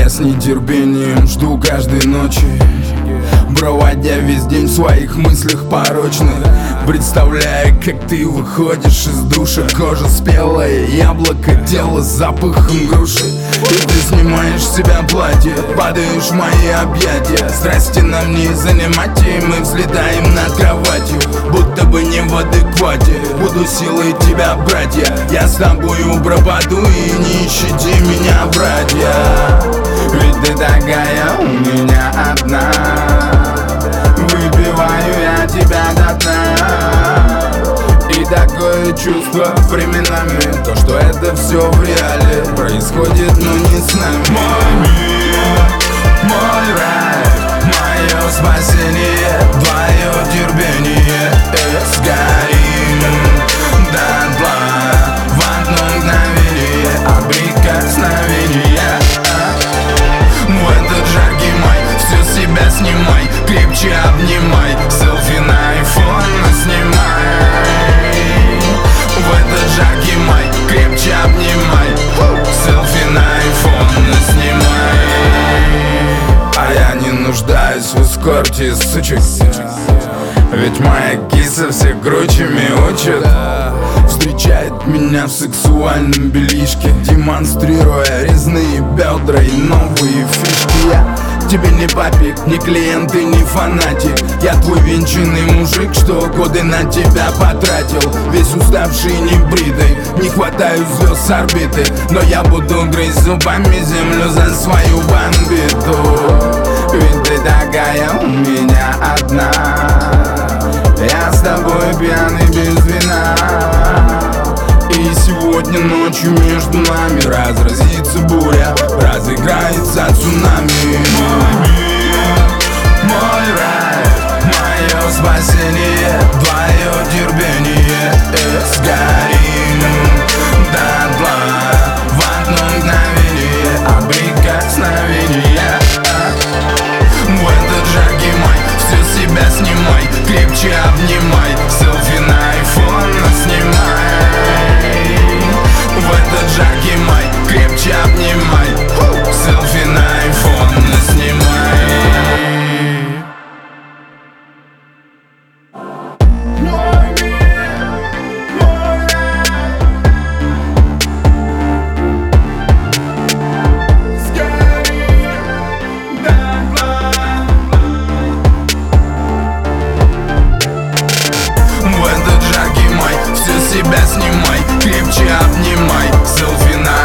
с нетерпением жду каждой ночи, проводя весь день в своих мыслях порочных, представляя, как ты выходишь из душа. Кожа спелое яблоко, тело с запахом груши. И ты снимаешь с себя платье, падаешь в мои объятия. Страсти нам не занимать, и мы взлетаем над кроватью, будто бы не в адеквате. Буду силой тебя, братья, я с тобою пропаду, и не ищите меня, братья. Ведь ты такая у меня одна, выпиваю я тебя до дна. И такое чувство временами, то, что это все в реале происходит, но не с нами. Мой мир, мой рай, мое спасение, твое терпение. Сгорим дотла в одно мгновение от прикосновения. В этот жаркий май все себя снимай, крепче обнимай, селфи на айфон снимай. В этот жаркий май крепче обнимай, селфи на айфон снимай. А я не нуждаюсь в эскорте, сучек, ведь моя киса всех кручами учит. Встречает меня в сексуальном бельишке, демонстрируя резные бедра и новые фишки. Я тебе не папик, не клиент и не фанатик. Я твой венчанный мужик, что годы на тебя потратил. Весь уставший и небритый, не хватаю звезд с орбиты, но я буду грызть зубами землю за свою бомбиту. Ведь ты такая у меня одна, я с тобой пьяный без вина. И сегодня ночью между нами разразится буря, разыграется цунами. Мой мир, мой рай, мое спасение, твое терпение. Сгорим дотла в одно мгновение от прикосновения. В этот жаркий май все себя снимай, крепче обнимай, селфи на айфон снимай. В этот жаркий май крепче обнимай, селфи на айфон снимай. Мой мир, мой рай, сгорим дотла. В этот жаркий май все себя снимай, крепче обнимай, селфи на